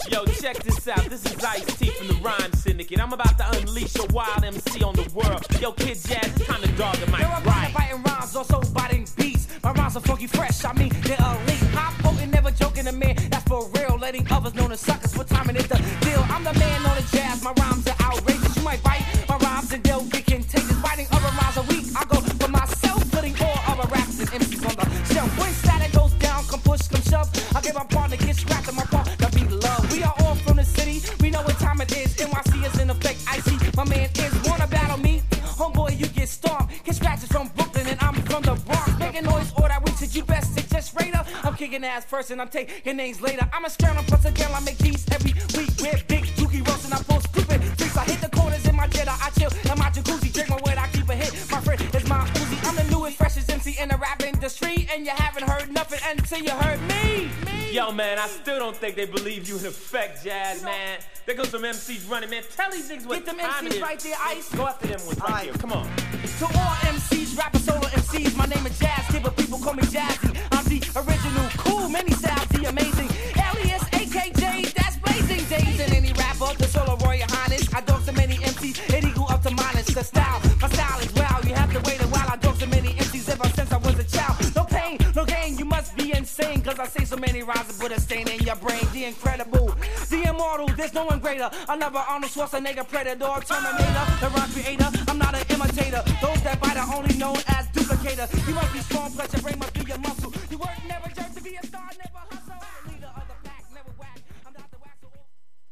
Yo, check this out. This is Ice-T from the Rhyme Syndicate. I'm about to unleash a wild MC on the world. Yo, Kid Jazz, it's time to dog in my right. I'm biting rhymes, also biting beats. My rhymes are funky fresh, I mean, they're elite. Hot potent, never joking, a man, that's for real. Letting others know the suckers for timing is the deal. I'm the man on the jazz, my rhymes are outrageous. You might bite my rhymes and they'll get contagious. Biting other rhymes a week, I go for myself, putting all other rappers and MCs on the shelf. When static goes down, come push, come shove. I get my partner, get scrapped in my part, that be love. We are all from the city, we know what time it is. NYC is in effect, icy, my man is. Wanna battle me? Homeboy, you get stormed. Get scratches from Brooklyn and I'm from the Bronx. Making noise all that week, said you best sit just straight up. I'm kicking ass first and I'm taking names later. I'm a scramble plus again, I make beats every week. With big dookie roast and I pull stupid tricks. I hit the corners in my jet, I chill in my jacuzzi. Drink my wet, I keep a hit. My friend is my Uzi. I'm the newest, freshest MC in the rap industry. And you haven't heard nothing until you heard me. Yo, man, I still don't think they believe you in effect, Jazz, man. There goes some MCs running, man. Tell these niggas what time it is. Get them MCs right there, Ice. Go after them ones right here. Come on. To all MCs, rappers, solo MCs, my name is Jazz. Give but people call me Jazzy. I'm the original, cool, many styles, the amazing. Alias, AKJ, that's blazing days. And any rapper, the solo Royal Highness. I dog so many MCs, it equal up to minus. The style, my style is wow. You have to wait a while. I dog so many MCs ever since I was a child. No pain, no gain, you must be insane. Cause I say so many rhymes and put a stain in your brain. The incredible, the immortal, there's no one greater. Another Arnold Schwarzenegger, Predator, Terminator, the rhyme creator. I'm not an imitator. Those that bite are only known as duplicator. You must be strong, plus your brain must be your muscle. You work never jerk to be a star. Never